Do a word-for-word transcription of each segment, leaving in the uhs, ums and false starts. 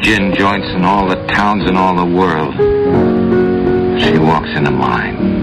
gin joints in all the towns in all the world. She walks into mine.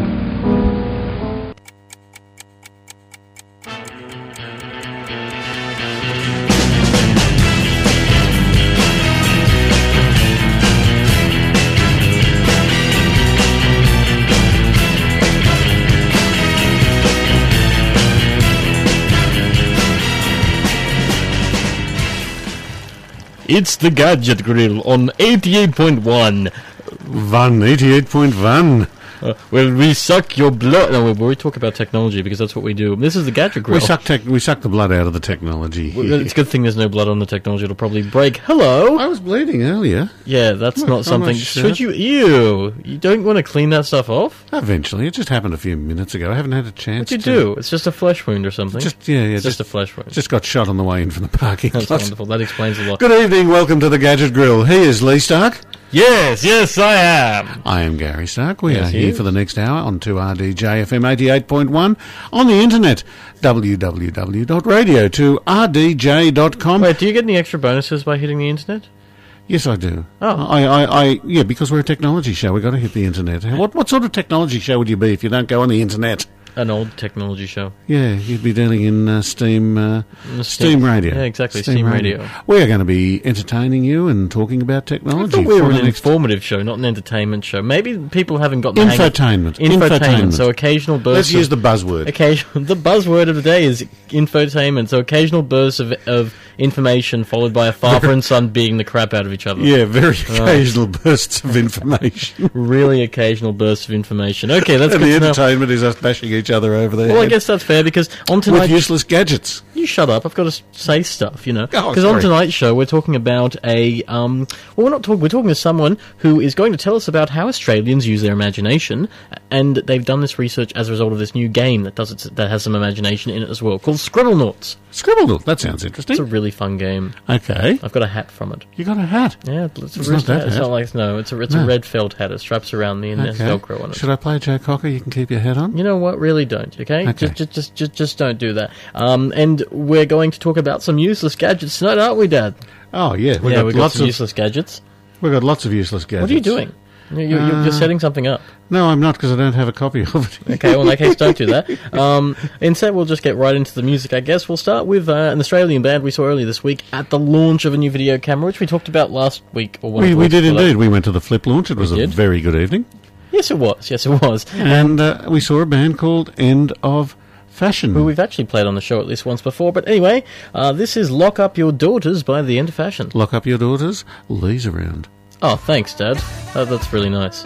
It's the Gadget Grill on eighty-eight point one. One, eighty-eight point one. Uh, where we suck your blood. No, we talk about technology because that's what we do. This is the Gadget Grill. We suck, tech we suck the blood out of the technology. Well, it's a good thing there's no blood on the technology. It'll probably break. Hello? I was bleeding earlier. Yeah, that's Look, not something... Should you... Ew. You don't want to clean that stuff off? Eventually. It just happened a few minutes ago. I haven't had a chance What'd you to... do? It's just a flesh wound or something? Just, yeah, yeah. It's just, just a flesh wound. Just got shot on the way in from the parking lot. That's wonderful. That explains a lot. Good evening. Welcome to the Gadget Grill. He is Lee Stark. Yes, yes, I am. I am Gary Stark. We Yes, are here is. for the next hour on two R D J F M eighty-eight point one, on the internet, w w w dot radio two r d j dot com. Wait, do you get any extra bonuses by hitting the internet? Yes, I do. Oh. I, I, I, yeah, because we're a technology show, we've got to hit the internet. What, what sort of technology show would you be if you don't go on the internet? An old technology show. Yeah, you'd be dealing in uh, Steam, uh, The Steam radio. Yeah, exactly, Steam, radio. We are going to be entertaining you and talking about I technology. thought we for were the an next informative show, not an entertainment show. Maybe people haven't got the hang of- Infotainment. Infotainment. Infotainment. So occasional bursts. Let's use the of, buzzword. occasional. The buzzword of the day is infotainment. So occasional bursts of, of information followed by a father and son beating the crap out of each other. Yeah, very occasional bursts of information. Really occasional bursts of information. Okay, that's And good the to know. entertainment is us bashing each other over there. Well, I guess that's fair because on tonight. with useless gadgets. You shut up! I've got to s- say stuff, you know. Oh, Because on sorry. tonight's show we're talking about a um. Well, we're not talking. We're talking to someone who is going to tell us about how Australians use their imagination, and they've done this research as a result of this new game that does it, that has some imagination in it as well, called Scribblenauts. Scribbled. That sounds interesting. It's a really fun game. Okay. I've got a hat from it. You got a hat. Yeah, it's, a It's red not that hat. It's hat. not like no. It's a it's No. a red felt hat. It straps around me and there's Okay. Velcro on it. Should I play Joe Cocker? You can keep your hat on. You know what? Really don't. Okay, Okay. Just, just, just, just, just don't do that. Um, and we're going to talk about some useless gadgets tonight, aren't we, Dad? Oh yeah, we've yeah, got we've got lots some of useless gadgets. we've got lots of useless gadgets. What are you doing? You're, you're, you're Uh, setting something up. No, I'm not because I don't have a copy of it. Okay, well, in that case, don't do that. Um, instead, we'll just get right into the music, I guess. We'll start with uh, an Australian band we saw earlier this week at the launch of a new video camera, which we talked about last week. Or one we of the we weeks did before that. indeed. We went to the Flip launch. It was a did. very good evening, Yes, it was. Yes, it was. and uh, we saw a band called End of Fashion. Who we've actually played on the show at least once before. But anyway, uh, this is Lock Up Your Daughters by The End of Fashion. Lock up your daughters. Lee's around. Oh, thanks, Dad. Uh, that's really nice.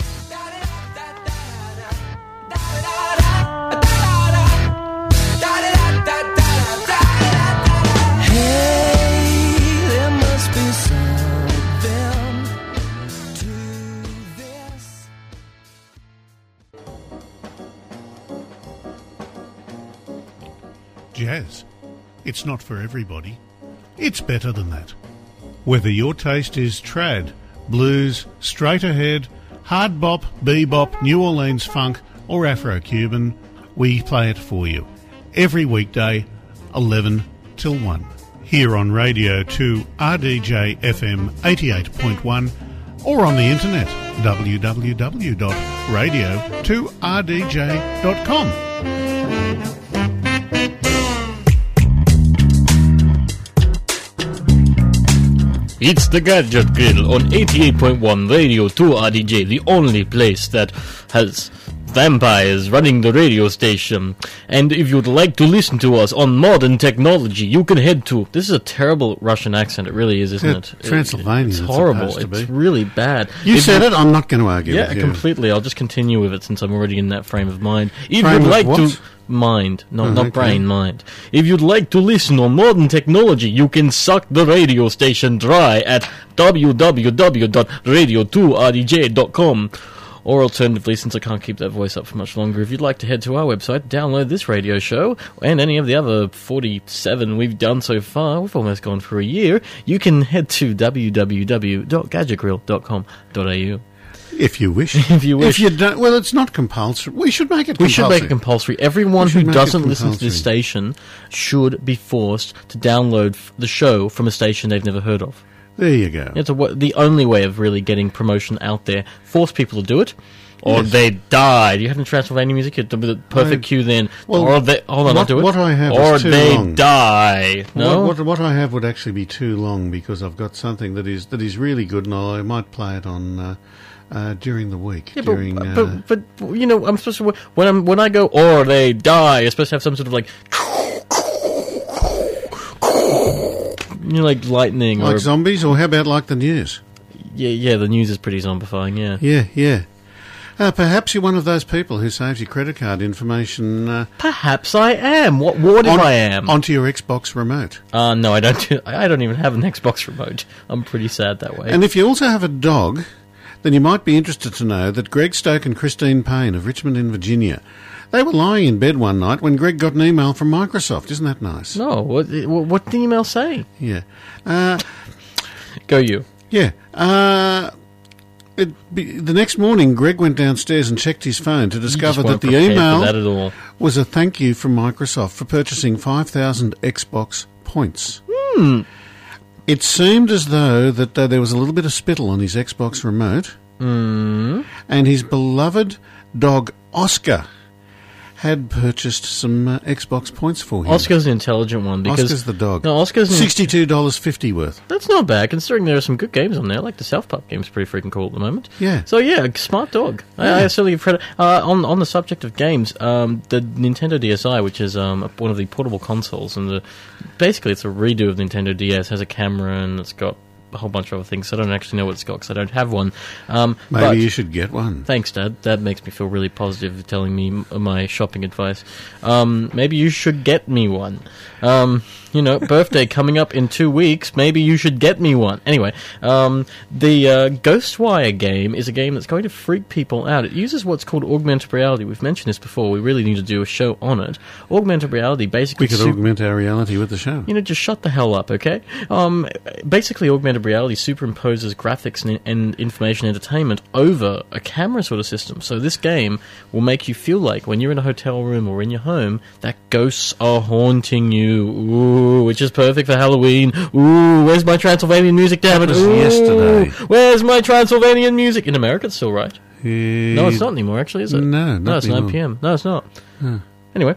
Jazz. It's not for everybody. It's better than that. Whether your taste is trad, blues, straight ahead, hard bop, bebop, New Orleans funk, or Afro-Cuban, we play it for you. Every weekday, eleven till one. Here on Radio two R D J F M eighty-eight point one or on the internet, w w w dot radio two r d j dot com. It's the Gadget Grill on eighty-eight point one Radio two R D J, the only place that has vampires running the radio station. And if you'd like to listen to us on modern technology, you can head to... This is a terrible Russian accent, it really is, isn't Yeah, it? Transylvanian, It's it's horrible. supposed to It's be. really bad. You If said it. I'm not going to argue Yeah, with you. completely. I'll just continue with it since I'm already in that frame of mind. If Frame you'd of like what? to... Mind, not, Oh, not okay. brain, mind. If you'd like to listen on modern technology, you can suck the radio station dry at w w w dot radio two r d j dot com. Or alternatively, since I can't keep that voice up for much longer, if you'd like to head to our website, download this radio show, and any of the other forty-seven we've done so far, we've almost gone for a year, you can head to w w w dot gadget grill dot com dot a u. If you wish. If you wish. If you don't, well, it's not compulsory. We should make it We compulsory. should make it compulsory. Everyone We should who make it doesn't listen to this compulsory. station should be forced to download f- the show from a station they've never heard of. There you go. It's a, wa- the only way of really getting promotion out there. Force people to do it, or Yes. they die. Do you have any Transylvania music? It's the perfect I- cue then. well, or they, hold on, what- I'll do it. what I have or is too they long. die. No? What, what, what I have would actually be too long because I've got something that is that is really good, and I might play it on uh, uh, during the week. Yeah, during, but, uh, but but you know, I'm supposed to when I'm when I go or they die. You're supposed to have some sort of like, you know, like lightning like or zombies, or how about like the news? yeah, yeah. The news is pretty zombifying. Yeah, Yeah, yeah. Uh, perhaps you're one of those people who saves your credit card information uh, perhaps I am. What what if on- I am? onto your Xbox remote. Uh, no, I don't. Do, I don't even have an Xbox remote. I'm pretty sad that way. And if you also have a dog, then you might be interested to know that Greg Stoke and Christine Payne of Richmond in Virginia, they were lying in bed one night when Greg got an email from Microsoft. Isn't that nice? no, what what what did the email say? Yeah. Uh, Go you. yeah. Uh, it be, the next morning, Greg went downstairs and checked his phone to You just discover that weren't the prepared for email that at all. was a thank you from Microsoft for purchasing five thousand Xbox points. Hmm. It seemed as though that uh, there was a little bit of spittle on his Xbox remote, Mm. and his beloved dog Oscar had purchased some uh, Xbox points for him. Oscar's an intelligent one because Oscar's the dog. No, Oscar's an, sixty-two dollars fifty worth. That's not bad, considering there are some good games on there. Like the South Park game's pretty freaking cool at the moment. Yeah. So yeah, smart dog. I, I certainly give credit. Uh, on on the subject of games, um, the Nintendo D S i, which is um, one of the portable consoles, and the basically it's a redo of Nintendo D S. Has a camera and it's got a whole bunch of other things. So I don't actually know what it's got because I don't have one. Um, Maybe but you should get one. Thanks, Dad. That makes me feel really positive, telling me m- my shopping advice. Um, maybe you should get me one. Um, you know, birthday coming up in two weeks. Maybe you should get me one. Anyway, um, the uh, Ghostwire game is a game that's going to freak people out. It uses what's called augmented reality. We've mentioned this before. We really need to do a show on it. Augmented reality basically... We could su- augment our reality with the show. you know, just shut the hell up, okay? Um, basically, augmented reality superimposes graphics and, and information entertainment over a camera sort of system. So this game will make you feel like when you're in a hotel room or in your home, that ghosts are haunting you. Ooh, which is perfect for Halloween. Ooh, where's my Transylvanian music, damn it? That was Ooh, yesterday. Where's my Transylvanian music? In America, it's still right. Uh, No, it's not anymore, actually, is it? No, not No, it's anymore. nine p.m. No, it's not. Anyway.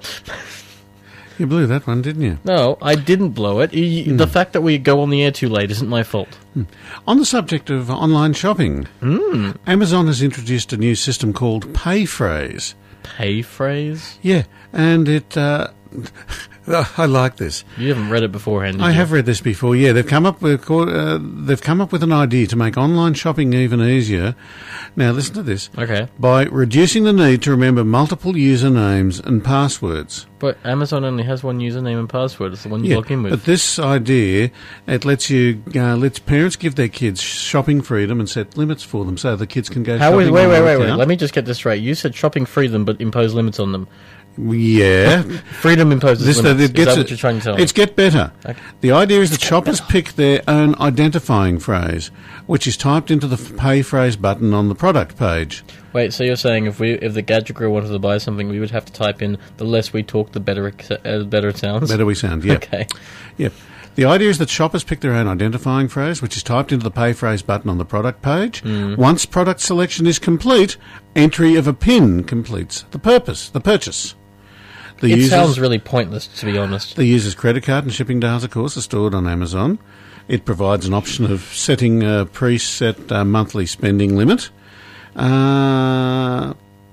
You blew that one, didn't you? No, I didn't blow it. Y- Hmm. The fact that we go on the air too late isn't my fault. On the subject of online shopping, Hmm. Amazon has introduced a new system called Payphrase. Pay phrase? Yeah, and it... Uh, I like this. You haven't read it beforehand, did I you? have read this before. Yeah, they've come up with uh, they've come up with an idea to make online shopping even easier. Now, listen to this. Okay. By reducing the need to remember multiple usernames and passwords. But Amazon only has one username and password. It's the one you Yeah, log in with. but this idea, it lets you uh, lets parents give their kids shopping freedom and set limits for them, so the kids can go How shopping. is, wait, on wait, their wait, wait. account. Let me just get this straight. You said shopping freedom, but impose limits on them. Yeah. Freedom imposes This, limits. it gets is that it- what you're trying to tell me? It's get better. Okay. The idea is that shoppers pick their own identifying phrase, which is typed into the f- pay phrase button on the product page. Wait, so you're saying if we, if the Gadget Girl wanted to buy something, we would have to type in the less we talk, the better it, uh, better it sounds? Better we sound, yeah. Okay. Yep. The idea is that shoppers pick their own identifying phrase, which is typed into the pay phrase button on the product page. Mm. Once product selection is complete, entry of a PIN completes the purpose, the purchase. The It user's, sounds really pointless, to be honest. the user's credit card and shipping data, of course, are stored on Amazon. It provides an option of setting a preset uh, monthly spending limit. Uh,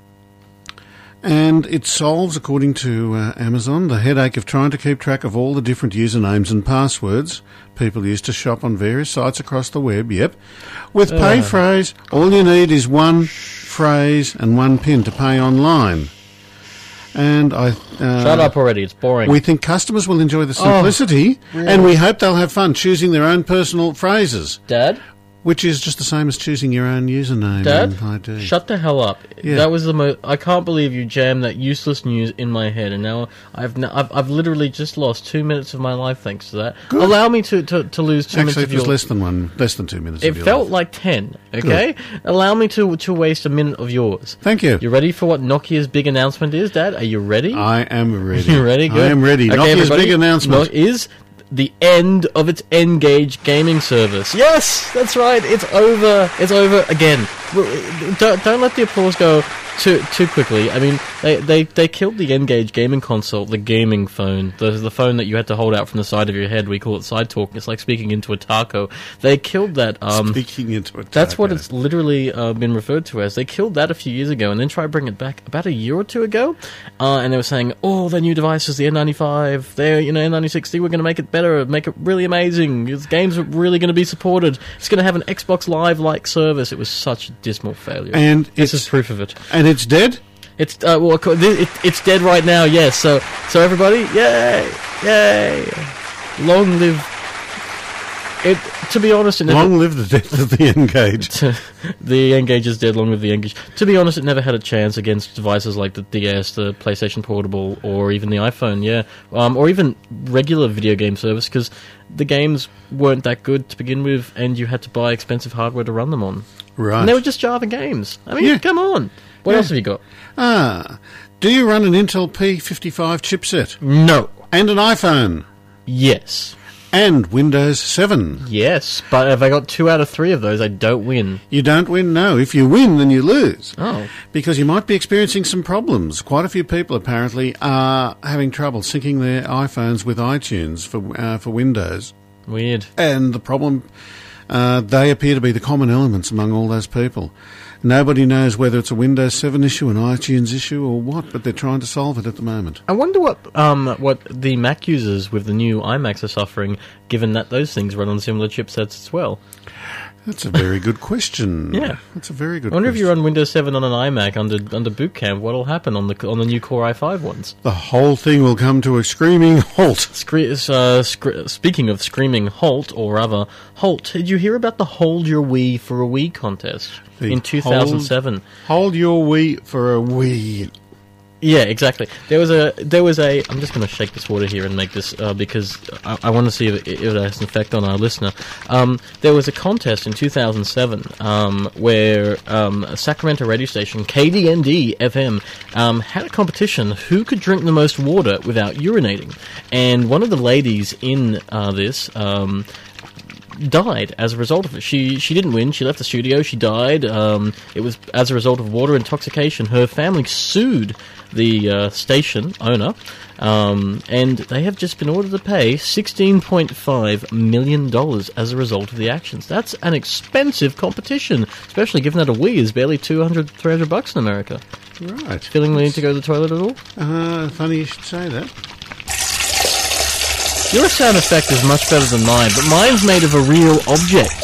and it solves, according to uh, Amazon, the headache of trying to keep track of all the different usernames and passwords people use to shop on various sites across the web. Yep. With Uh. pay phrase, all you need is one phrase and one PIN to pay online. And I... Uh, Shut up already, it's boring. We think customers will enjoy the simplicity, and we hope they'll have fun choosing their own personal phrases, Dad? which is just the same as choosing your own username Dad? and I D. Shut the hell up. Yeah. That was the most... I can't believe you jammed that useless news in my head, and now I've n- I've, I've literally just lost two minutes of my life thanks to that. Good. Allow me to, to, to lose two minutes Actually, of it was your... less than one, less than two minutes. It of your felt life. like ten, okay? Allow me to to waste a minute of yours. Thank you. You ready for what Nokia's big announcement is, Dad? Are you ready? I am ready. You ready? Good. I am ready. Okay, Nokia's everybody, big announcement. No- is the end of its N-Gage gaming service. Yes, that's right. It's over. It's over again. Don't, don't let the applause go too too quickly. I mean, they, they, they killed the N-Gage gaming console, the gaming phone, the the phone that you had to hold out from the side of your head. We call it side talk. It's like speaking into a taco. They killed that. Um, speaking into a taco. That's what it's literally uh, been referred to as. They killed that a few years ago and then tried to bring it back about a year or two ago. Uh, and they were saying, oh, their new devices, the N ninety-five, they're, you know, N ninety sixty, we're going to make it better, make it really amazing. Its games are really going to be supported. It's going to have an Xbox Live-like service. It was such a dismal failure. And this is proof of it. And it's dead? It's uh, well, it, it's dead right now. Yes. So, so everybody, yay, yay! Long live it. To be honest, it never, long live the death of the N-Gage. The N-Gage is dead. Long live the N-Gage. To be honest, it never had a chance against devices like the D S, the PlayStation Portable, or even the iPhone. Yeah, um, or even regular video game service, because the games weren't that good to begin with, and you had to buy expensive hardware to run them on. Right. And they were just Java games. I mean, Yeah. come on. What Yeah. else have you got? Ah, do you run an Intel P fifty-five chipset? No. And an iPhone? Yes. And Windows seven? Yes, but if I got two out of three of those, I don't win. You don't win, no. If you win, then you lose. Oh. Because you might be experiencing some problems. Quite a few people, apparently, are having trouble syncing their iPhones with iTunes for uh, for Windows. Weird. And the problem, uh, they appear to be the common elements among all those people. Nobody knows whether it's a Windows seven issue, an iTunes issue, or what, but they're trying to solve it at the moment. I wonder what um what the Mac users with the new iMacs are suffering, given that those things run on similar chipsets as well. That's a very good question. Yeah. That's a very good I wonder question. if you run Windows seven on an iMac under under Boot Camp, what'll happen on the on the new Core i five ones? The whole thing will come to a screaming halt. Scre- uh, scre- speaking of screaming halt, or rather, halt, did you hear about the Hold Your Wii for a Wii contest The in two thousand seven? Hold, hold your Wii for a Wii. Yeah, exactly. There was a, there was a, I'm just going to shake this water here and make this, uh, because I, I want to see if it, if it has an effect on our listener. Um, there was a contest in two thousand seven, um, where, um, a Sacramento radio station, K D N D F M, um, had a competition who could drink the most water without urinating. And one of the ladies in, uh, this, um, died as a result of it. She she didn't win. She left the studio. She died. Um, it was as a result of water intoxication. Her family sued the uh, station owner, um, and they have just been ordered to pay sixteen point five million dollars as a result of the actions. That's an expensive competition, especially given that a Wii is barely two hundred, three hundred bucks in America. Right. Feeling the need to go to the toilet at all? Uh, funny you should say that. Your sound effect is much better than mine, but mine's made of a real object.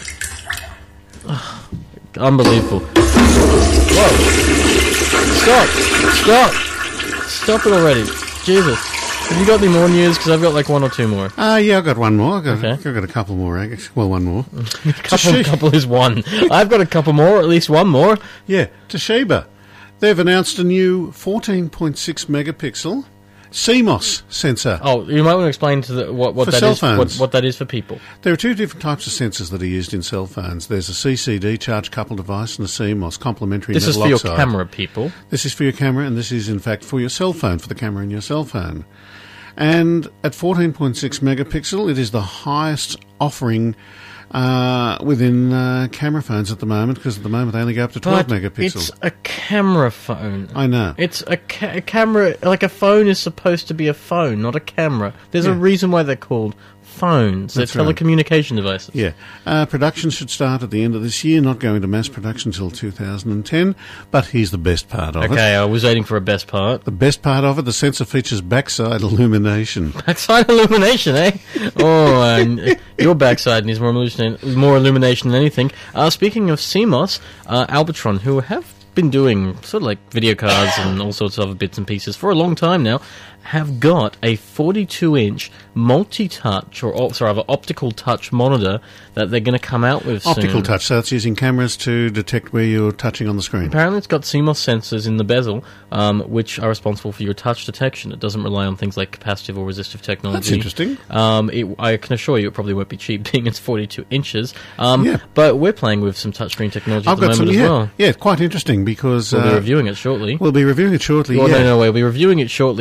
Unbelievable. Whoa. Stop. Stop. Stop it already. Jesus. Have you got any more news? Because I've got like one or two more. Ah, uh, yeah, I've got one more. I've got, Okay. I've got a couple more. I guess. Well, one more. couple, Toshiba. couple is one. I've got a couple more, or at least one more. Yeah, Toshiba. They've announced a new fourteen point six megapixel C M O S sensor. Oh, you might want to explain to the, what, what For that cell is. What, phones. what that is for people. There are two different types of sensors that are used in cell phones. There's a C C D, charge coupled device, and a C M O S, complementary This is metal for your oxide. camera, people. This is for your camera, and this is, in fact, for your cell phone, for the camera in your cell phone. And at fourteen point six megapixel, it is the highest offering uh, within uh, camera phones at the moment, because at the moment they only go up to twelve But megapixels. it's a camera phone. I know. It's a, ca- a camera, like a phone is supposed to be a phone, not a camera. There's a Yeah. reason why they're called phones. They're That's right. telecommunication devices. Yeah. Uh, production should start at the end of this year, not going to mass production until two thousand ten. But here's the best part of it. Okay, I was waiting for a best part. The best part of it, the sensor features backside illumination. Backside illumination, eh? Oh, and your backside needs more illumination, more illumination than anything. Uh, speaking of C M O S, uh, Albitron, who have been doing sort of like video cards and all sorts of other bits and pieces for a long time now, have got a forty-two inch multi-touch, or oh, sorry, optical touch monitor that they're going to come out with Optical soon. touch, so it's using cameras to detect where you're touching on the screen. Apparently it's got C M O S sensors in the bezel, um, which are responsible for your touch detection. It doesn't rely on things like capacitive or resistive technology. That's interesting. Um, it, I can assure you it probably won't be cheap, being it's forty-two inches. Um, Yeah. But we're playing with some touchscreen technology I've at the got moment some, as yeah, well. yeah, it's quite interesting because We'll be uh, reviewing it shortly. we'll be reviewing it shortly. Well, yeah. no, no, wait. We're reviewing it shortly b- with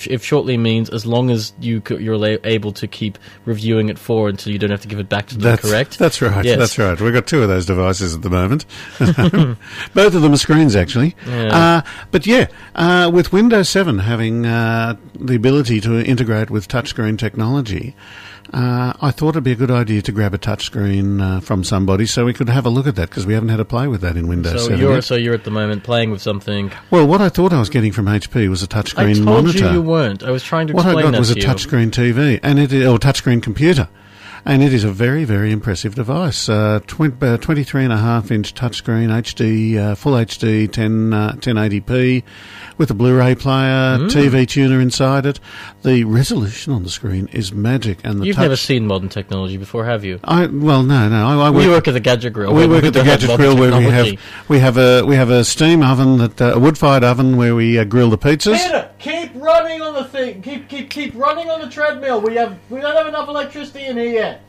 if if shortly means as long as you c- you're la- able to keep reviewing it for until you don't have to give it back to them, That's correct? That's right. Yes. That's right. We've got two of those devices at the moment. Both of them are screens, actually. Yeah. Uh, but yeah, uh, with Windows seven having uh, the ability to integrate with touchscreen technology, uh, I thought it'd be a good idea to grab a touchscreen uh, from somebody so we could have a look at that, because we haven't had a play with that in Windows So seven you're yet. so you're at the moment playing with something. Well, what I thought I was getting from H P was a I touchscreen told monitor. you you weren't. I was trying to What I explain got that was a to you. touchscreen T V, and it is, or touchscreen computer, and it is a very, very impressive device. Uh, tw- uh, twenty-three and a half inch touchscreen, H D, uh, full H D, ten, uh, ten eighty p, with a Blu-ray player, Mm. T V tuner inside it. The resolution on the screen is magic, and the You've touch. never seen modern technology before, have you? I well, no, no. I, I We work, work at the Gadget Grill. we where work at the don't have Gadget modern Grill where we have technology. we have a we have a steam oven that uh, a wood-fired oven where we uh, grill the pizzas. Peter, keep running on the thing. Keep keep keep running on the treadmill. We have we don't have enough electricity in here yet.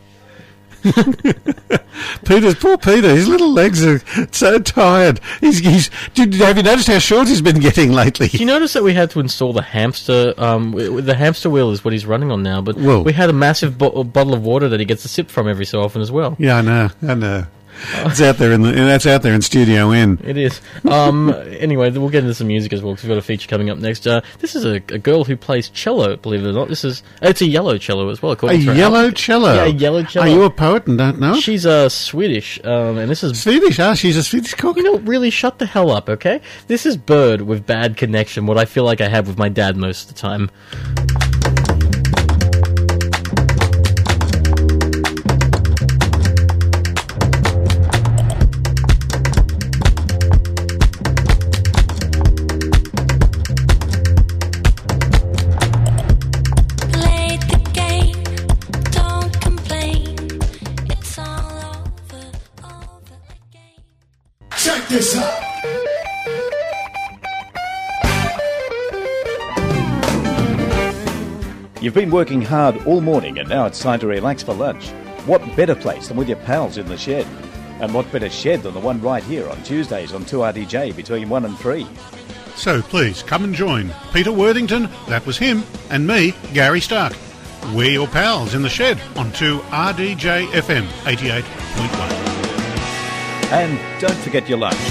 Peter's poor Peter. His little legs are so tired. He's, he's. Did, have you noticed how short he's been getting lately? Do you notice that we had to install the hamster? Um, w- w- the hamster wheel is what he's running on now, but Whoa. we had a massive bo- bottle of water that he gets to sip from every so often as well. Yeah, I know. I know. It's out there in the. That's out there in Studio N. It is. Um, anyway, we'll get into some music as well because we've got a feature coming up next. Uh, this is a, a girl who plays cello. Believe it or not, this is it's a yellow cello as well. A according to her yellow outfit. cello. Yeah, a yellow cello. Are you a poet and don't know? She's uh, Swedish, um, and this is. Swedish. Ah, she's a Swedish cook. You know, really shut the hell up, okay? This is Bird with Bad Connection, what I feel like I have with my dad most of the time. Play the game, don't complain. It's all over, over again. Check this out. You've been working hard all morning and now it's time to relax for lunch. What better place than with your pals in the shed? And what better shed than the one right here on Tuesdays on two R D J between one and three? So please come and join Peter Worthington, that was him, and me, Gary Stark. We're your pals in the shed on two R D J F M eighty-eight point one. And don't forget your lunch.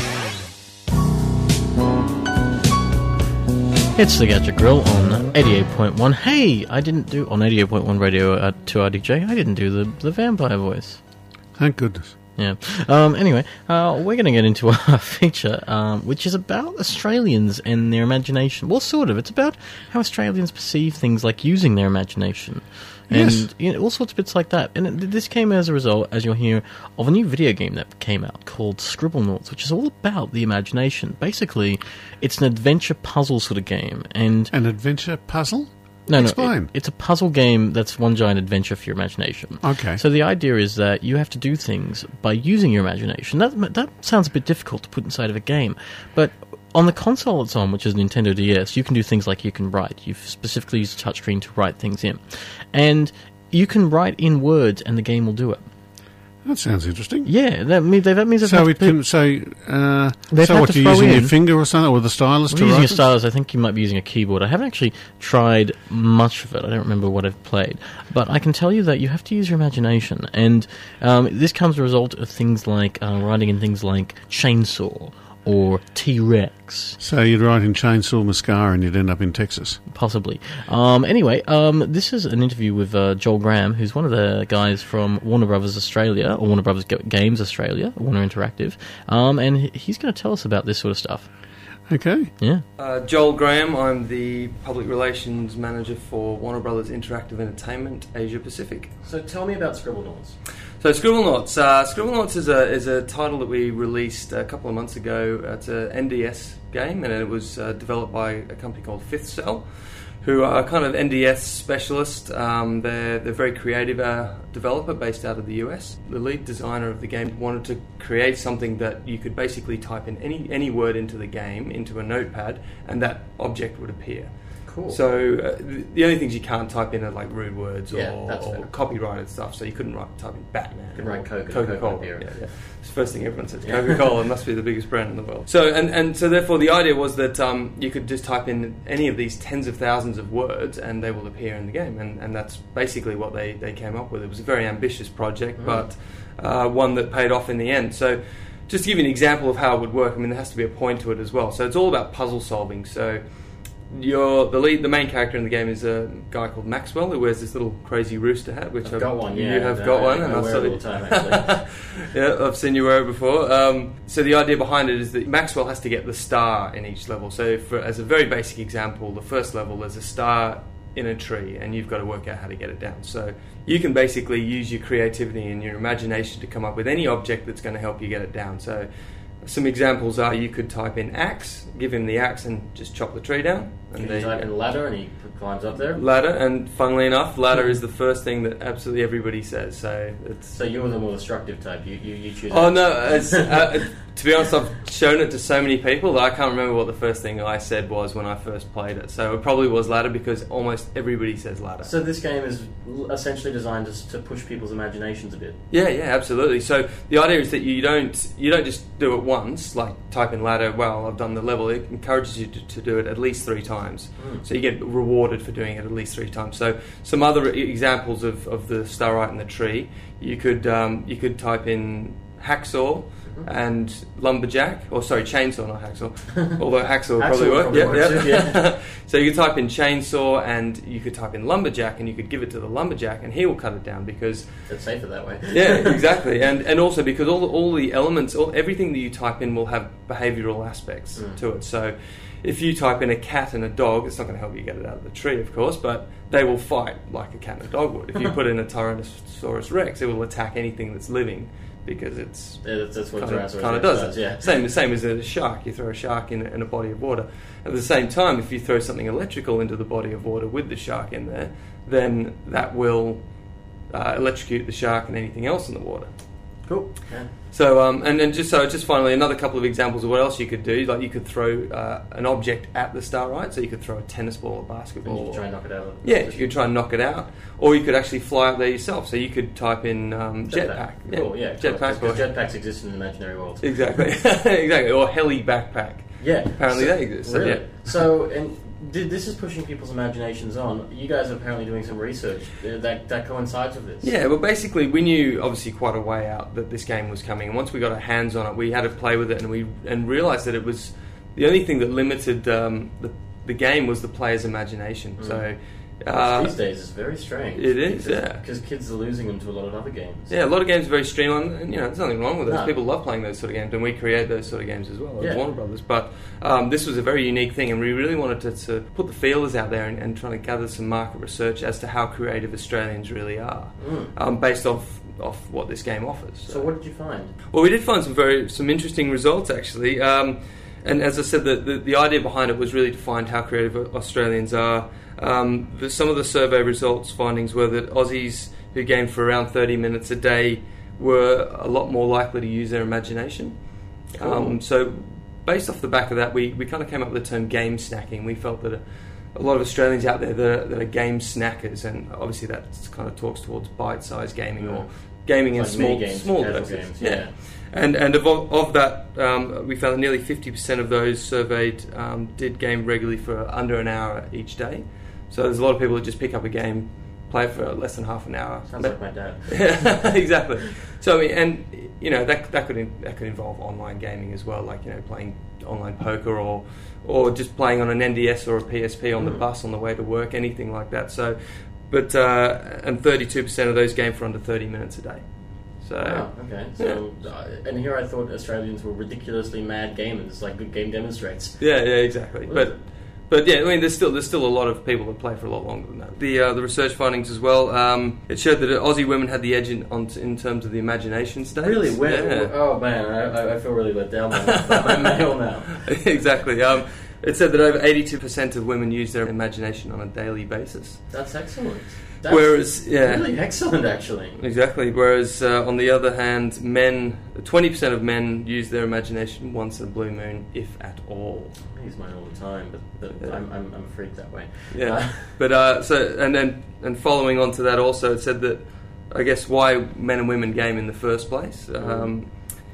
It's the Gadget Grill on eighty-eight point one. Hey, I didn't do, on eighty-eight point one radio at two R D J, I didn't do the, the vampire voice. Thank goodness. Yeah. Um, anyway, uh, we're going to get into our feature, um, which is about Australians and their imagination. Well, sort of. It's about how Australians perceive things like using their imagination. And Yes. you know, all sorts of bits like that. And it, this came as a result, as you'll hear, of a new video game that came out called Scribblenauts, which is all about the imagination. Basically, it's an adventure puzzle sort of game. And An adventure puzzle? no, no, Explain. it- it's a puzzle game that's one giant adventure for your imagination. Okay. So the idea is that you have to do things by using your imagination. That that sounds a bit difficult to put inside of a game, but on the console it's on, which is Nintendo D S, you can do things like you can write. You've specifically used a touchscreen to write things in, and you can write in words, and the game will do it. That sounds interesting. Yeah, that means that means they've So had it to- can. So, uh, They've so had what? to You're throw using in- your finger or something, or with a stylus We're to using write a it? stylus. I think you might be using a keyboard. I haven't actually tried much of it. I don't remember what I've played. But I can tell you that you have to use your imagination. And um, this comes as a result of things like uh, writing in things like chainsaw or T-Rex, So you'd write in chainsaw mascara and you'd end up in Texas. possibly. Um, anyway, um, this is an interview with uh, Joel Graham, who's one of the guys from Warner Brothers Australia, or Warner Brothers G- Games Australia, Warner Interactive. Um, and he- he's going to tell us about this sort of stuff. Okay. Yeah. Uh, Joel Graham, I'm the Public Relations Manager for Warner Brothers Interactive Entertainment Asia Pacific. So tell me about Scribblenauts. So Scribblenauts, uh, Scribblenauts is a is a title that we released a couple of months ago. It's an N D S game, and it was uh, developed by a company called Fifth Cell, who are a kind of N D S specialist. Um, they're they're a very creative uh, developer based out of the U S. The lead designer of the game wanted to create something that you could basically type in any any word into the game into a notepad, and that object would appear. Cool. So uh, the, the only things you can't type in are like rude words Yeah, or, that's or fair. copyrighted stuff. So you couldn't write type in Batman. You could write Coca- Coca Cola. Coca-Cola. Yeah, yeah. It's the first thing everyone says. Coca Cola must be the biggest brand in the world. So and, and so therefore the idea was that um, you could just type in any of these tens of thousands of words and they will appear in the game. And, and that's basically what they, they came up with. It was a very ambitious project, Mm. but uh, one that paid off in the end. So just to give you an example of how it would work, I mean, there has to be a point to it as well. So it's all about puzzle solving. So your the lead, the main character in the game is a guy called Maxwell who wears this little crazy rooster hat, which I've I've got one, yeah. You have I- got I- one, I and I've wear it sort all of- the time, actually. yeah, I've seen you wear it before. Um, so the idea behind it is that Maxwell has to get the star in each level. So for, as a very basic example, the first level there's a star in a tree, and you've got to work out how to get it down. So you can basically use your creativity and your imagination to come up with any object that's going to help you get it down. So some examples are you could type in axe, give him the axe, and just chop the tree down. And And there you you type go. in ladder and he climbs up there. Ladder, and funnily enough, ladder is the first thing that absolutely everybody says. So it's So you're the more destructive type. You you, you choose. oh no, it's, uh, to be honest, I've shown it to so many people that I can't remember what the first thing I said was when I first played it. So it probably was ladder because almost everybody says ladder. So this game is essentially designed to, to push people's imaginations a bit. Yeah, yeah, absolutely. So the idea is that you don't you don't just do it once, like type in ladder. Well, I've done the level. It encourages you to, to do it at least three times. Mm. So you get rewarded for doing it at least three times. So some other e- examples of, of the starlight in the tree, you could um, you could type in hacksaw and lumberjack, or sorry, chainsaw, not hacksaw. Although hacksaw would probably Hacksaw work. probably Yeah, works yeah. too, yeah. So you could type in chainsaw and you could type in lumberjack, and you could give it to the lumberjack, and he will cut it down because It's safer that way. yeah, exactly, and and also because all the, all the elements, all, everything that you type in will have behavioural aspects Mm. to it. So if you type in a cat and a dog, it's not going to help you get it out of the tree, of course, but they will fight like a cat and a dog would. If you put in a Tyrannosaurus Rex, it will attack anything that's living because it's Yeah, that's, that's what kind of, Tyrannosaurus kind of Rex does it. Yeah. Same, same as a shark. You throw a shark in, in a body of water. At the same time, if you throw something electrical into the body of water with the shark in there, then that will uh, electrocute the shark and anything else in the water. Cool. Yeah. So, um, and, and just so, just finally, another couple of examples of what else you could do. Like you could throw uh, an object at the starlight, so you could throw a tennis ball or And basketball. you can try and knock it out. Yeah, you could try and knock it out, or you could actually fly up there yourself. So you could type in um, jetpack. Jetpack. Cool, yeah. jetpack. Because or- jetpacks exist in an imaginary world. Exactly, exactly. Or heli backpack. Yeah. Apparently so, they exist, so, Really? yeah. So, and did, this is pushing people's imaginations on. You guys are apparently doing some research uh, that, that coincides with this. Yeah, well, basically, we knew obviously quite a way out that this game was coming, and once we got our hands on it, we had to play with it, and we and realised that it was the only thing that limited um, the the game was the player's imagination. Mm. So. Which Uh, these days is very strange. it is, because, yeah. Because kids are losing them to a lot of other games. Yeah, a lot of games are very streamlined, and you know, there's nothing wrong with those. No. People love playing those sort of games, and we create those sort of games as well, as Yeah. Warner Brothers. But um, this was a very unique thing, and we really wanted to, to put the feelers out there and, and try to gather some market research as to how creative Australians really are, Mm. um, based off off what this game offers. So what did you find? Well, we did find some very some interesting results actually, um, and as I said, the, the the idea behind it was really to find how creative Australians are. Um, the, some of the survey results findings were that Aussies who game for around thirty minutes a day were a lot more likely to use their imagination. Cool. Um, so, based off the back of that, we, we kind of came up with the term game snacking. We felt that a, a lot of Australians out there that are, that are game snackers, and obviously that kind of talks towards bite-sized gaming Yeah. or gaming in Like small mini games, small casual doses. games, yeah. yeah. And and of, of that, um, we found that nearly fifty percent of those surveyed um, did game regularly for under an hour each day. So there's a lot of people that just pick up a game, play it for less than half an hour. Sounds But- like my dad. exactly. So I mean, and you know that that could in, that could involve online gaming as well, like you know playing online poker or or just playing on an N D S or a P S P on the Mm. bus on the way to work, anything like that. So, but uh, and thirty-two percent of those game for under thirty minutes a day. So Wow, okay. So, uh, and here I thought Australians were ridiculously mad gamers, like Good Game demonstrates. yeah, yeah, exactly. But but yeah, I mean, there's still there's still a lot of people that play for a lot longer than that. The uh, the research findings as well. Um, it showed that Aussie women had the edge in on in terms of the imagination stage. Really? Where, Yeah. Oh man, I, I feel really let down by my, by my male now. exactly. Um, it said that over eighty-two percent of women use their imagination on a daily basis. That's excellent. That's Whereas, yeah, really excellent, actually. exactly. Whereas uh, on the other hand, men, twenty percent of men use their imagination once in a blue moon, if at all. I use mine all the time, but, but Yeah. I'm, I'm I'm a freak that way. Yeah, Uh, but uh, so and then and following on to that, also it said that I guess why men and women game in the first place. Um,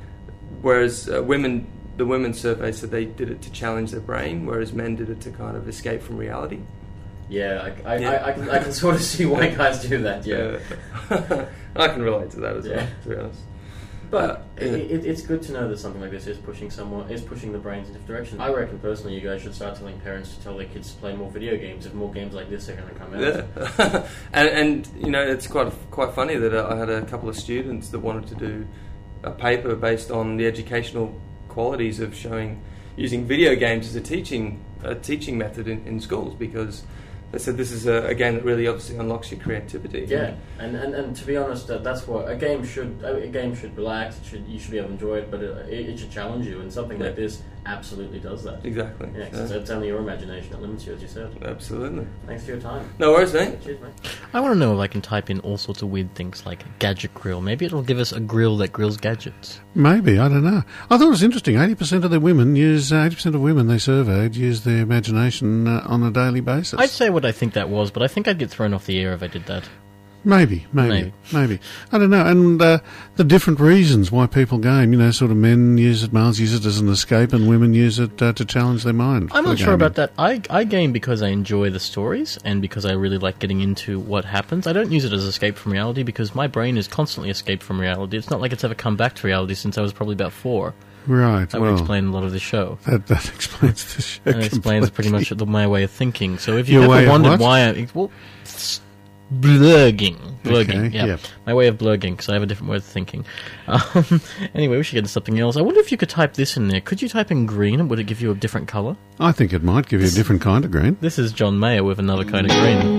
whereas uh, women, the women's survey said they did it to challenge their brain, whereas men did it to kind of escape from reality. yeah, I, I, Yeah. I, I, can, I can sort of see why guys do that. Yeah, Yeah. I can relate to that as Yeah. well, to be honest. but Uh, it, yeah. it, it's good to know that something like this is pushing someone is pushing the brains in different directions. I reckon personally, you guys should start telling parents to tell their kids to play more video games if more games like this are going to come out. Yeah, and and you know it's quite quite funny that uh, I had a couple of students that wanted to do a paper based on the educational qualities of showing using video games as a teaching a teaching method in, in schools, because they said this is a, a game that really obviously unlocks your creativity. Yeah, and, and, and to be honest, uh, that's what a game should. A game should relax. It should you should be able to enjoy it, but it, it, it should challenge you. And something like Yeah. this absolutely does that. Exactly. Yeah, 'cause Yeah. it's only your imagination that limits you, as you said. Absolutely. Thanks for your time. No worries, mate. Cheers, mate. I want to know if I can type in all sorts of weird things like gadget grill. Maybe it'll give us a grill that grills gadgets. Maybe, I don't know. I thought it was interesting. eighty percent of the women use, uh, eighty percent of women they surveyed use their imagination uh, on a daily basis. I'd say what I think that was, but I think I'd get thrown off the air if I did that. Maybe, maybe, Maybe. maybe. I don't know. And uh, the different reasons why people game, you know, sort of men use it, males use it as an escape, and women use it uh, to challenge their mind. I'm for not sure gaming. about that. I, I game because I enjoy the stories and because I really like getting into what happens. I don't use it as escape from reality because my brain is constantly escaped from reality. It's not like it's ever come back to reality since I was probably about four. Right, That well, would explain a lot of the show. that, that explains the show. And it explains pretty much completely. the, my way of thinking. So if you've Your way ever of wondered what? why I... Well, s- blurging. Blurging, Okay, yeah. yep. My way of blurging, because I have a different way of thinking. Um, anyway, we should get to something else. I wonder if you could type this in there. Could you type in green and would it give you a different colour? I think it might give you a different kind of green. This is John Mayer with another kind of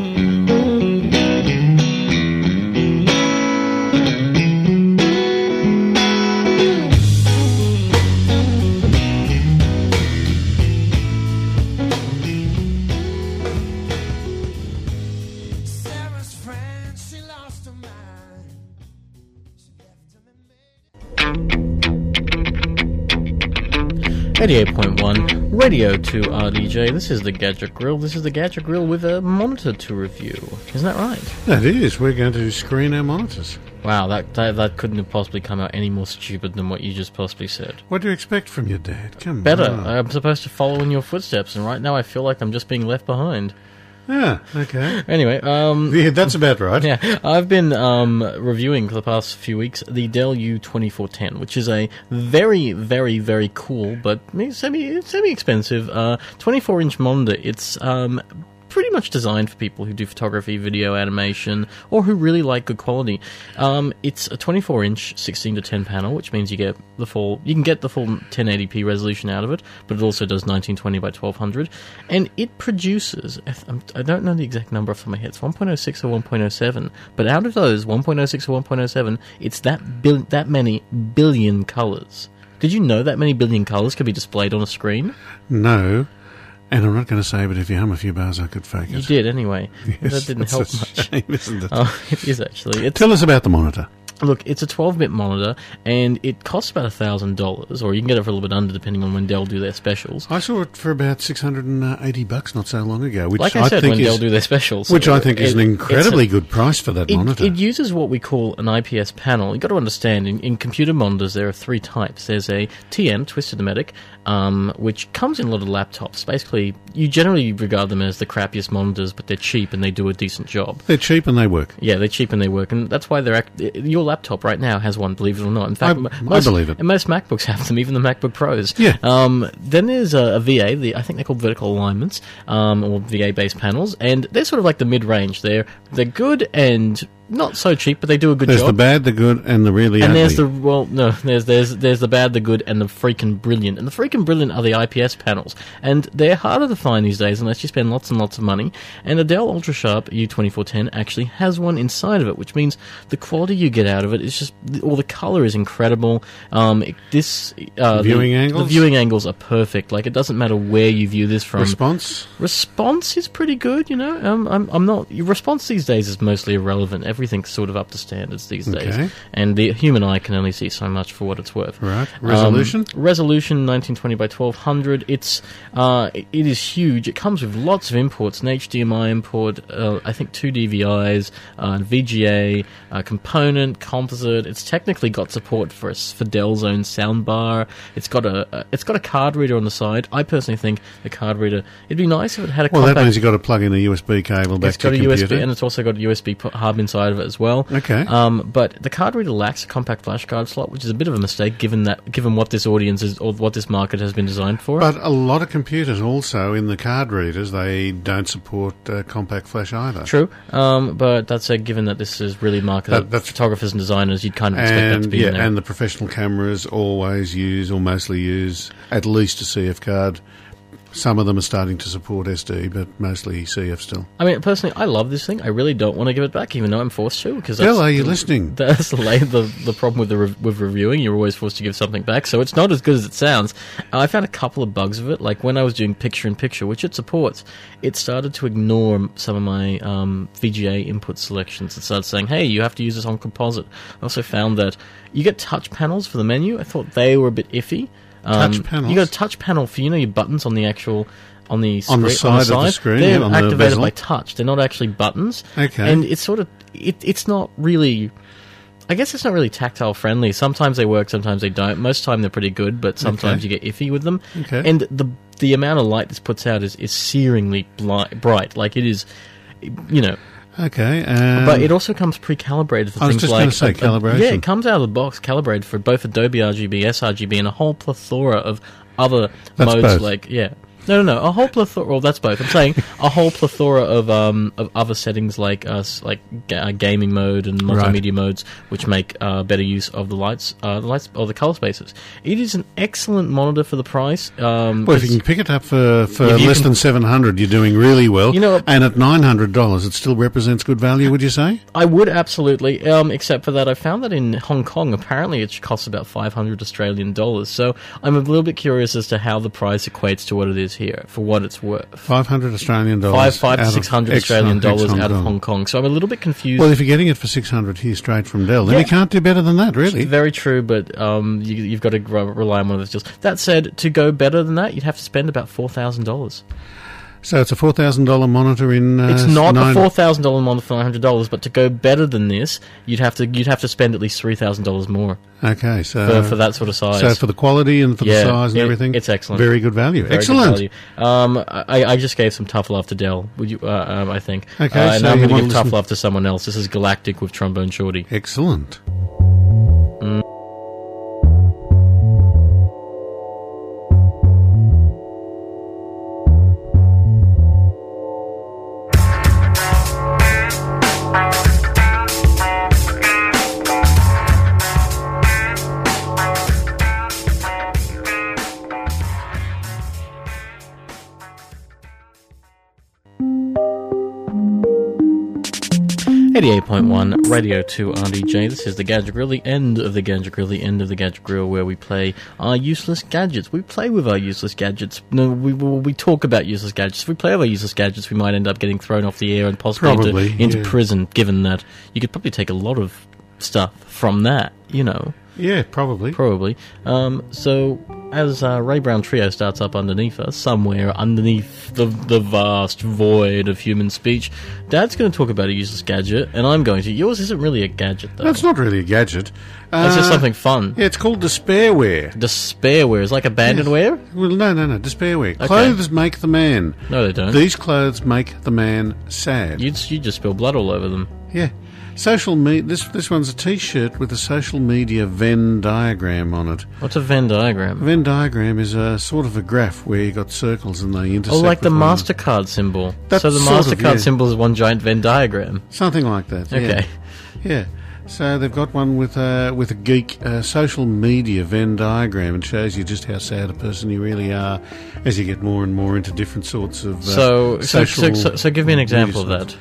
green. Sarah's friend, she lost her mind. She left him and eighty-eight point one, Radio two R D J. This is the Gadget Grill. This is the Gadget Grill with a monitor to review. Isn't that right? That is. We're going to screen our monitors. Wow, that, that that couldn't have possibly come out any more stupid than what you just possibly said. What do you expect from your dad? Come Better. on. I'm supposed to follow in your footsteps, and right now I feel like I'm just being left behind. Ah, okay. Anyway, um... Yeah, that's about right. Yeah, I've been um, reviewing for the past few weeks the Dell U twenty-four ten, which is a very, very, very cool but semi semi expensive uh, twenty-four inch monitor. It's um, pretty much designed for people who do photography, video, animation, or who really like good quality. Um, it's a twenty-four inch sixteen to ten panel, which means you get the full you can get the full ten eighty p resolution out of it, but it also does nineteen twenty by twelve hundred, and it produces I don't know the exact number off the top of my head. It's one point oh six or one point oh seven, but out of those one point oh six or one point oh seven, it's that bil- that many billion colors. Did you know that many billion colors can be displayed on a screen? No. And I'm not going to say, but if you hum a few bars, I could fake it. You did anyway. Yes, That didn't that's help a much. shame, isn't it? Oh, it is actually. It's, Tell us about the monitor. Look, it's a twelve bit monitor, and it costs about one thousand dollars, or you can get it for a little bit under, depending on when Dell do their specials. I saw it for about six hundred eighty bucks not so long ago, which Like I said, think when is, Dell do their specials. which I think is It- an it's incredibly a- good price for that It, monitor. it uses what we call an I P S panel. You've got to understand, in, in computer monitors, there are three types. There's a T M, Twisted Metic, um, which comes in a lot of laptops. Basically, you generally regard them as the crappiest monitors, but they're cheap and they do a decent job. They're cheap and they work. Yeah, they're cheap and they work, and that's why they're... Act- your laptop right now has one, believe it or not. In fact, I- m- I most, believe it. And most MacBooks have them, even the MacBook Pros. Yeah. Um, then there's a, a V A, the, I think they're called vertical alignments, um, or V A-based panels, and they're sort of like the mid-range. They're, they're good and not so cheap, but they do a good There's job. the bad, the good, and the really And ugly. there's the well, no, there's there's there's the bad, the good, and the freaking brilliant. And the freaking brilliant are the I P S panels, and they're harder to find these days unless you spend lots and lots of money. And the Dell UltraSharp U twenty-four ten actually has one inside of it, which means the quality you get out of it is just, or the color is incredible. Um, it- this uh, Viewing the, angles? the viewing angles are perfect. Like, it doesn't matter where you view this from. Response? Response is pretty good, you know. Um, I'm, I'm not. Response these days is mostly irrelevant. Everything's sort of up to standards these days, Okay. and the human eye can only see so much for what it's worth. Right. Resolution? Um, resolution nineteen twenty by twelve hundred. It's uh, it, it is huge. It comes with lots of imports: an H D M I import, uh, I think two D V Is, uh, V G A, uh, component, composite. It's technically got support for a s- for Dell's own soundbar. It's got a, a it's got a card reader on the side. I personally think the card reader. It'd be nice if it had a Well, compact. that means you've got to plug in a U S B cable back It's to got a your U S B, computer. and it's also got a U S B pu- hub inside of it as well. Okay. Um, but the card reader lacks a compact flash card slot, which is a bit of a mistake given that given what this audience is or what this market has been designed for. But a lot of computers also, in the card readers, they don't support uh, compact flash either. True, um, but that said, given that this is really marketed That- that's- at photographers and designers, you'd kind of expect that to And be yeah, in there. and the professional cameras always use or mostly use at least a C F card. Some of them are starting to support S D, but mostly C F still. I mean, personally, I love this thing. I really don't want to give it back, even though I'm forced to. Because Bill, are you listening? That's the, the the problem with the re- with reviewing. You're always forced to give something back, so it's not as good as it sounds. I found a couple of bugs of it, like when I was doing picture-in-picture, which it supports. It started to ignore some of my um, V G A input selections. It started saying, "Hey, you have to use this on composite." I also found that you get touch panels for the menu. I thought they were a bit iffy. Um, Touch panels? You got a touch panel for, you know, your buttons on the actual on the On the screen- side of the screen, They're yeah, on the activated bezel. by touch. They're not actually buttons. Okay. And it's sort of it, it's not really. I guess it's not really tactile friendly. Sometimes they work, sometimes they don't. Most of the time they're pretty good, but sometimes Okay. you get iffy with them. Okay. And the the amount of light this puts out is is searingly bli- bright. Like it is, you know. Okay. Um, But it also comes pre-calibrated for I was things just like gonna say a- a- calibration. yeah, it comes out of the box calibrated for both Adobe R G B, sRGB, and a whole plethora of other That's modes. both. Like yeah, no, no, no, a whole plethora. Well, that's both. I'm saying a whole plethora of um of other settings like uh s- like ga- uh, gaming mode and multimedia modes, which make uh, better use of the lights, uh, the lights or the color spaces. It is an excellent monitor for the price. Um, well, if you it's- can pick it up for, for If you less can- than seven hundred, you're doing really well. You know- and at nine hundred dollars, it still represents good value, would you say? I would absolutely, um, except for that I found that in Hong Kong, apparently it costs about five hundred Australian dollars. So I'm a little bit curious as to how the price equates to what it is here, for what it's worth. five hundred Australian dollars. Five, five to out of six hundred ex- Australian dollars ex- out of Kong. Hong Kong. So I'm a little bit confused. Well, if you're getting it for six hundred here straight from Dell, then Yeah. you can't do better than that, really. Very true, but um, you, you've got to re- rely on one of those deals. That said, to go better than that, you'd have to spend about four thousand dollars. So it's a four thousand dollars monitor in. Uh, It's not nine, a four thousand dollar monitor for nine hundred dollars, but to go better than this, you'd have to you'd have to spend at least three thousand dollars more Okay, so for, for that sort of size. So for the quality and for Yeah, the size and it- everything, it's excellent. Very good value. Very good Excellent. value. Um, I, I just gave some tough love to Dell. Would you? Uh, um, I think. Okay, uh, and so now I'm you going to wanna give tough listen- love to someone else. This is Galactic with Trombone Shorty. Excellent. eighty-eight point one Radio two R D J. This is the Gadget Grill, the end of the Gadget Grill, the end of the Gadget Grill, where we play our useless gadgets. We play with our useless gadgets. No, we we, we talk about useless gadgets. If we play with our useless gadgets, we might end up getting thrown off the air and possibly Probably, into, into yeah. prison, given that you could probably take a lot of stuff from that, you know. Yeah, probably. Probably. Um, so, as uh, Ray Brown Trio starts up underneath us, somewhere underneath the the vast void of human speech, Dad's going to talk about a useless gadget, and I'm going to. Yours isn't really a gadget, though. That's not really a gadget. That's just Uh, something fun. Yeah, it's called despairware. Despairware is like abandonware? Well, no, no, no, despairware. Okay. Clothes make the man. No, they don't. These clothes make the man sad. You you just spill blood all over them. Yeah. Social me- this this one's a T-shirt with a social media Venn diagram on it. What's a Venn diagram? A Venn diagram is a sort of a graph where you got circles and they intersect. Oh, like the with one- MasterCard symbol. That's so the sort of, MasterCard yeah. symbol is one giant Venn diagram. Something like that. Yeah. Okay. Yeah. So they've got one with a with a geek uh, social media Venn diagram, and shows you just how sad a person you really are as you get more and more into different sorts of uh, So, so, social. so, so, so give me an example of media that. sorts.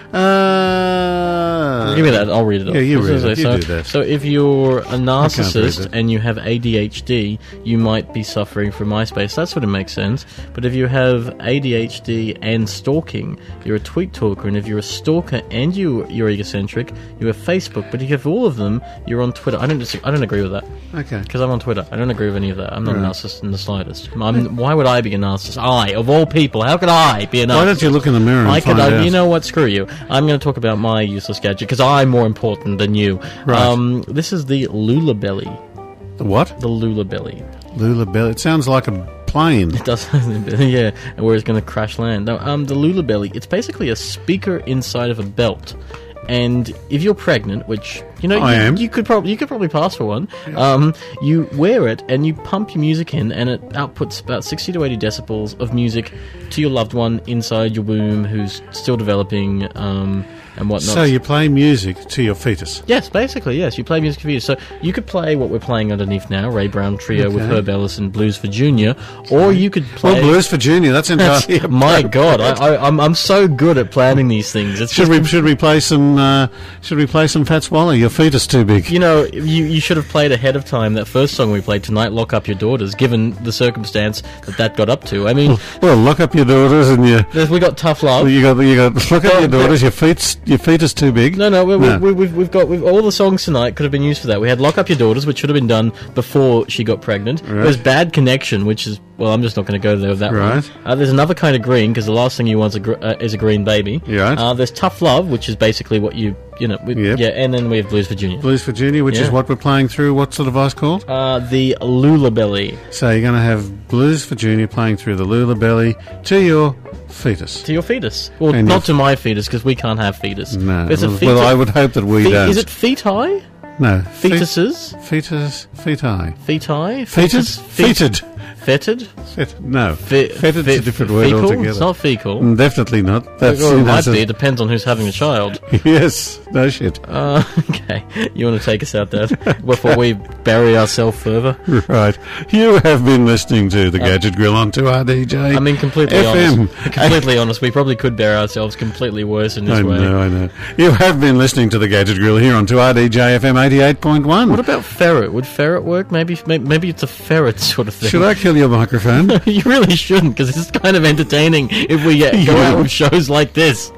Uh, Give me that. I'll read it. Yeah, off. you read So- it. You so, do that. So if you're a read narcissist it. and you have A D H D, you might be suffering from MySpace. That sort of makes sense. But if you have A D H D and stalking, you're a tweet talker. And if you're a stalker and you you're egocentric, you have Facebook. But if you have all of them, you're on Twitter. I don't dis- I don't agree with that. Okay. Because I'm on Twitter. I don't agree with any of that. I'm not a Right. narcissist in the slightest. I'm, why would I be a narcissist? I, of all people, how could I be a narcissist? Why don't you look in the mirror and I could, find I, out? you know what? Screw you. I'm going to talk about my useless gadget because I'm more important than you. Right. Um, this is the Lula Belly. The what? The Lula Belly. Lula Belly. It sounds like a plane. It does, yeah. And where it's going to crash land. No, um, the Lula Belly. It's basically a speaker inside of a belt. And if you're pregnant, which you know I you, am. you could probably you could probably pass for one. Um, you wear it and you pump your music in, and it outputs about sixty to eighty decibels of music to your loved one inside your womb, who's still developing um, and whatnot. So you play music to your fetus. Yes, basically, yes. You play music for you. So you could play what we're playing underneath now, Ray Brown Trio with Okay. Herb Ellis and Blues for Junior, or you could play... Well, Blues for Junior. That's entirely. My God, I, I, I'm I'm so good at planning these things. It's Should just, we should we play some uh, should we play some Fats Waller? Your fetus too big. You know, you you should have played ahead of time that first song we played tonight, "Lock Up Your Daughters," given the circumstance that that got up to. I mean, Well, lock up your daughters and your. there's- we got Tough Love. You got you got look at Well, your daughters. Your feet your fetus too big. No, no, we, No. We, we, we've, we've got we've, all the songs tonight could have been used for that. We had "Lock Up Your Daughters," which should have been done before she got pregnant. Right. There's "Bad Connection," which is well, I'm just not going to go there with that Right. one. Uh, there's "Another Kind of Green" because the last thing you want is a, gr- uh, is a green baby. Right. Uh, there's "Tough Love," which is basically what you you know. We, Yep. Yeah, and then we have "Blues for Junior." Blues for Junior, which is Yeah. what we're playing through. What's the device called? Uh, the Lula Belly So you're going to have Blues for Junior playing through the Lula Belly to your fetus. to your fetus. Well, And not your- to my fetus because we can't have fetus. No. It's a Well, feta- well, I would hope that we fe- don't. Is it feti? No. Fetuses? Fetus. Feti. Feti? Fetus. Feted. Fetid? Fet- no. Fe- Fetid's fe- a different word fecal? altogether. It's not fecal. Mm, Definitely not. That's Or you it know, might so- be. It depends on who's having the child. Yes. No shit. Uh, okay. You want to take us out there before we bury ourselves further? Right. You have been listening to the Gadget Grill on two R D J. I mean, completely F M. honest. Completely honest. We probably could bury ourselves completely worse in this I way. know, I know. You have been listening to the Gadget Grill here on two R D J F M eighty-eight point one. What about ferret? Would ferret work? Maybe, maybe, maybe it's a ferret sort of thing. Should I kill your microphone? You really shouldn't, because it's kind of entertaining if we get, go You. out with shows like this.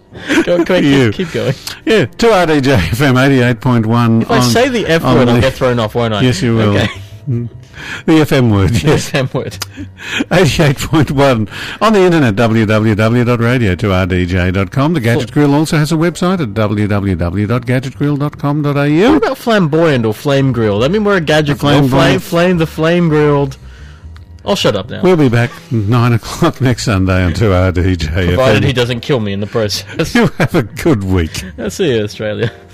Go, go, You. keep, keep going. Yeah, two R D J F M eighty-eight point one. If I say the F on word, I'll the- get thrown off, won't I? Yes, you will. Okay. The F M word, yes. Yes, M word. eighty-eight point one. On the internet, w w w dot radio two r d j dot com. The Gadget Grill also has a website at w w w dot gadget grill dot com dot a u. What about flamboyant or flame grilled? I mean, we're a gadget The grill. Flame, flamboyant. flame, the flame grilled. I'll shut up now. We'll be back nine o'clock next Sunday on two R D J F M. Provided he doesn't kill me in the process. You have a good week. See you, Australia.